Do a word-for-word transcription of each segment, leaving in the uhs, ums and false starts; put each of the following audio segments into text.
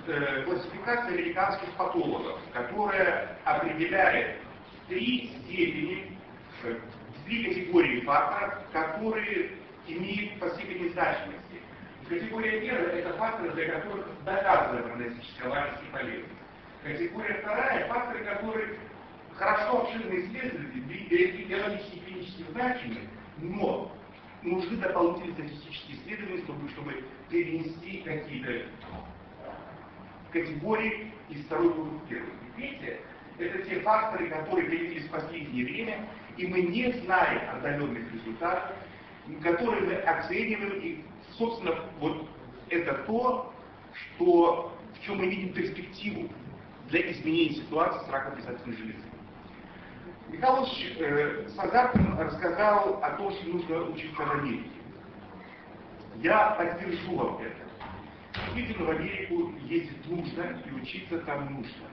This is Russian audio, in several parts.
э, классификация американских патологов, которая определяет три степени, э, три категории факторов, которые имеют по степени значимости. Категория первая — это факторы, для которых доказана прогностическая важность и полезность. Категория вторая — факторы, которые хорошо обширно исследованы, биологически и клинически значимы, но нужны дополнительные статистические исследования, чтобы, чтобы перенести какие-то категории из второй группы в первую. И третье — это те факторы, которые появились в последнее время, и мы не знаем отдаленных результатов, которые мы оцениваем, и, собственно, вот это то, что, в чем мы видим перспективу для изменения ситуации с раком предстательной железы. Михаил Ильич э, с азартом рассказал о том, что нужно учиться в Америке. Я поддержу вам это. Действительно, в Америку ездить нужно, и учиться там нужно.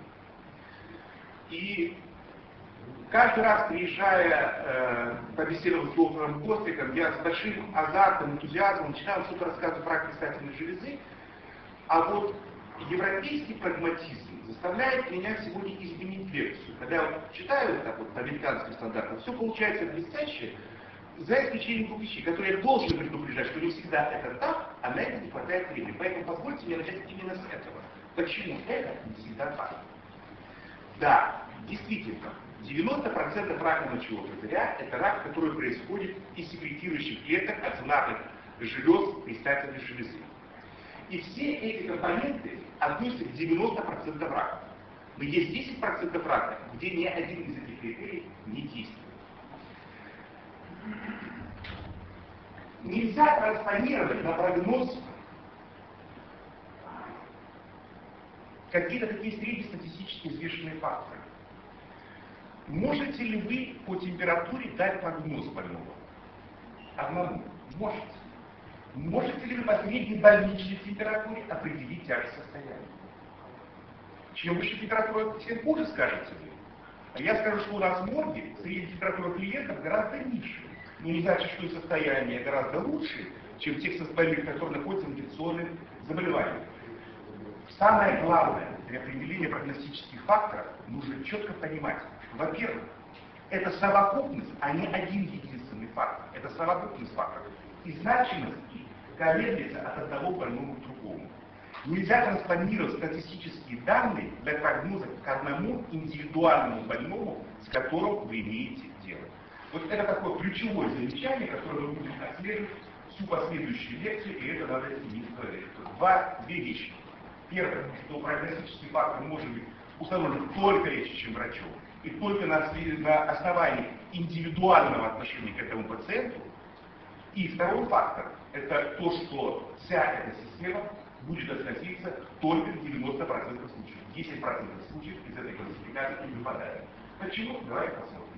И каждый раз, приезжая э, побеседовать с доктором Костиком, я с большим азартом, энтузиазмом начинаю что-то рассказывать про рак предстательной железы, а вот европейский прагматизм заставляет меня сегодня изменить лекцию. Когда я вот читаю вот так вот по американским стандартам, все получается блестяще, за исключением двух вещей, которые я должен предупреждать, что не всегда это так, а на это не хватает времени. Поэтому позвольте мне начать именно с этого. Почему это не всегда так? Да, действительно, девяносто процентов рака мочевого пузыря — это рак, который происходит из секретирующих клеток ацинарных желез предстательной железы. И все эти компоненты относятся к девяноста процентам рака. Но есть десять процентов рака, где ни один из этих критерий не действует. Нельзя транспонировать на прогноз какие-то такие среднестатистически взвешенные факторы. Можете ли вы по температуре дать прогноз больного? Одному. Можете. Можете ли вы по средней больничной температуре определить тяжесть состояния? Чем выше температура, тем хуже, скажете вы. А я скажу, что у нас в морге средняя температура клиентов гораздо ниже. Но не значит, что и состояние гораздо лучше, чем тех больных, которые находятся в инфекционных заболеваниях. Самое главное для определения прогностических факторов нужно четко понимать, что, во-первых, это совокупность, а не один единственный фактор. Это совокупность факторов. И значимость их колеблется от одного больного к другому. Нельзя транспонировать статистические данные для прогноза к одному индивидуальному больному, с которым вы имеете дело. Вот это такое ключевое замечание, которое мы будем отслеживать всю последующую лекцию, и это надо иметь в голове. Два, две вещи. Первое, что прогностический фактор может быть установлен только лечащим врачом, и только на, на основании индивидуального отношения к этому пациенту. И второй фактор — это то, что вся эта система будет относиться только к девяноста процентам случаев. десять процентов случаев из этой классификации не выпадает. Почему? Давайте посмотрим.